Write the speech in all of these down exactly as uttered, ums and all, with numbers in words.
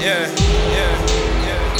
yeah, yeah, yeah.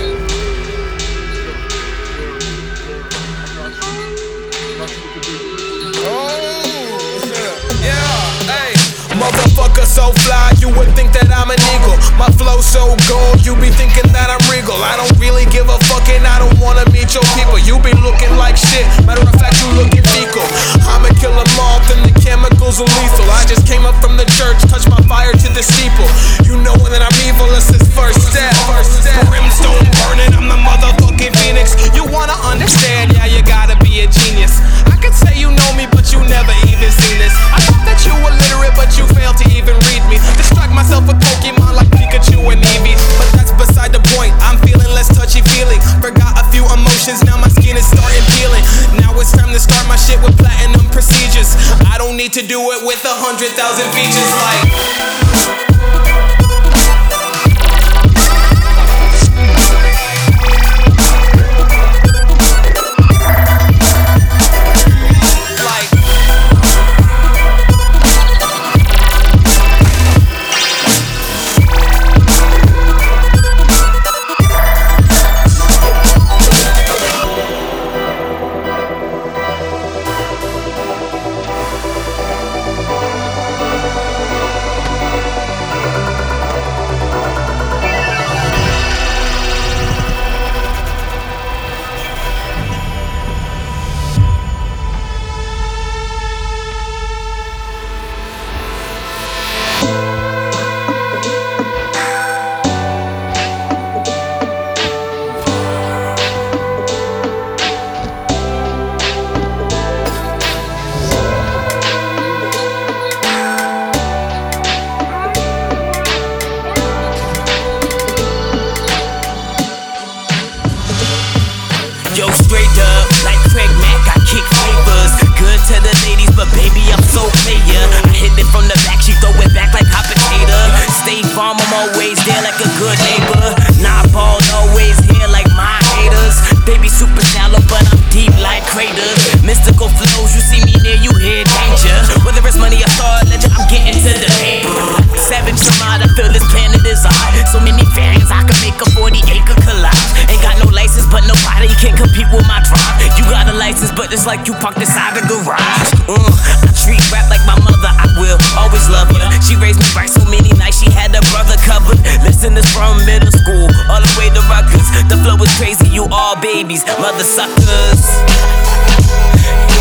Oh, yeah, hey. Motherfucker so fly, you would think that I'm an eagle. My flow so gold, you be thinking that I'm regal. I don't really give a fuck and I don't wanna meet your people. You be looking like shit, matter of fact you looking fecal. I'ma kill them all, then the chemicals are lethal. I just came up from the church, touch my fire to the steeple. You know that I'm evil, that's his first step. Brimstone burning, I'm the motherfucking phoenix. You wanna understand, yeah, you gotta be a genius. I could say you know me, but you never even seen this. I thought that you were literate, but you failed to even read me. Distract myself with Pokemon like Pikachu and Eevee. But that's beside the point, I'm feeling less touchy-feely. Forgot a few emotions, now my skin is starting peeling. Now it's time to start my shit with platinum procedures. I don't need to do it with a hundred thousand features like yo, straight up, like Craig Mack, I kick flavors. Good to the ladies, but baby, I'm so player. I hit it from the back, she throw it back like hot potato. Stay farm, I'm always there like a good neighbor. Nah, ball, always here like my haters. They be super shallow, but I'm deep like craters. Mystical flows, you see me near, you hear danger. Whether it's money or star ledger, I'm getting to the paper. Savage Samad, I feel this planet is odd. So many variants, I could make a forty acre collage. Ain't got no license, but nobody can compete with my drive. You got a license, but it's like you parked inside the garage. Uh, I treat rap like my mother, I will always love her. She raised me right so many nights, she had her brother covered. Listen, this from middle school, all the way to Rutgers. The flow is crazy, you all babies, mother suckers.